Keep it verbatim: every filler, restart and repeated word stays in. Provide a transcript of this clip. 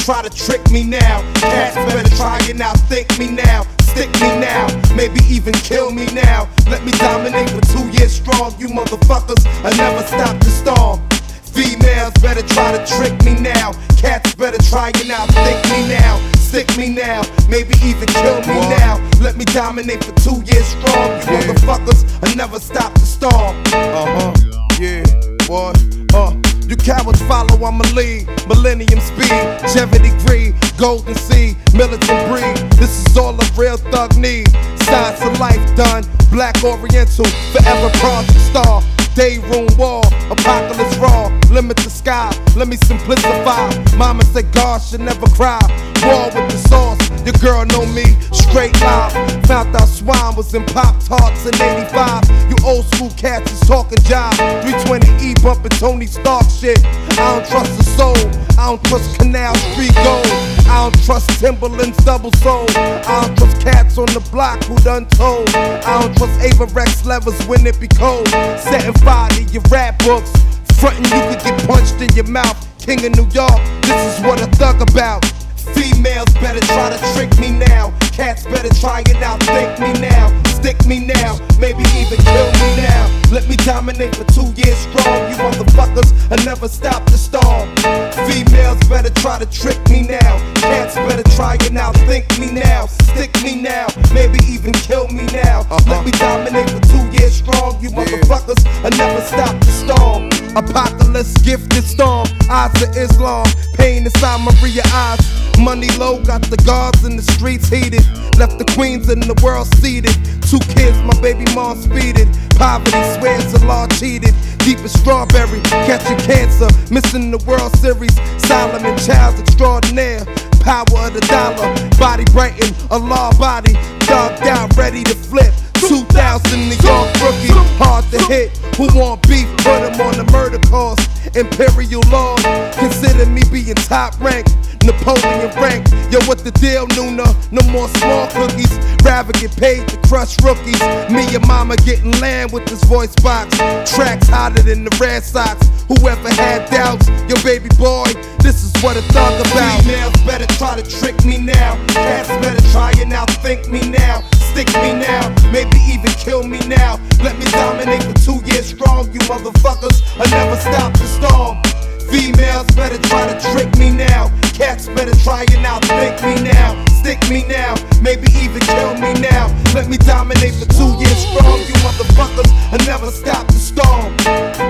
try to trick me now. Cats better try and outthink me now. Stick me now, maybe even kill me now. Let me dominate for two years strong. You motherfuckers, I never stop the storm. Females better try to trick me now. Cats better try and outthink me now. Stick me now, maybe even kill me what? now. Let me dominate for two years strong. You yeah. motherfuckers, I never stop the storm. Uh-huh, yeah, what? Uh, you cowards follow, I'ma lead. Millennium speed, longevity greed, golden seed, militant breed. This is all a real thug need. Science of life done, black oriental, forever project star. Day room wall, apocalypse raw, limit the sky, let me simplify. Mama said God should never cry. War with the sauce, your girl know me, straight live. Found out swine was in Pop-Tarts in eighty-five. You old school cats is talking jive. three twenty E bumping Tony Stark shit. I don't trust the soul, I don't trust Canal Street Gold. I don't trust Timberland's double soul. I don't trust cats on the block who done told. I don't trust Averex levers when it be cold. Setting fire to your rap books. Frontin' you could get punched in your mouth. King of New York, this is what a thug about. Females better try to trick me now. Cats better try and outthink me now. Stick me now, maybe even kill me now. Let me dominate for two years strong. You motherfuckers, I never stop the storm. Females better try to trick me now. Cats better try and outthink me now. Stick me now, maybe even kill me now. Uh-huh. Let me dominate for two years strong. You motherfuckers, I never stop the storm. Apocalypse, gifted storm, eyes of Islam, pain inside Maria eyes. Money low, got the guards in the streets heated. Left the queens in the world seated. Two kids, my baby mom speeded. Poverty swears the law cheated. Deep as strawberry, catching cancer. Missing the World Series. Solomon Child's extraordinaire. Power of the dollar. Body brighten, a law body. Dogged out, ready to flip. two thousand New York rookie, hard to hit. Who want beef? Put him on the murder cause. Imperial Lord, consider me being top rank. Napoleon rank, yo, what the deal, Nuna? No more small cookies. Rather get paid to crush rookies. Me and mama getting land with this voice box. Tracks hotter than the Red Sox. Whoever had doubts, yo, baby boy, this is what a thug about. Females better try to trick me now. Cats better try and outthink me now. Stick me now, maybe even kill me now. Let me dominate for two years strong. You motherfuckers, I never stop the storm. Females better try to trick me now. Cats better try and outthink me now. Stick me now, maybe even kill me now. Let me dominate for two years strong. You motherfuckers, I never stop the storm.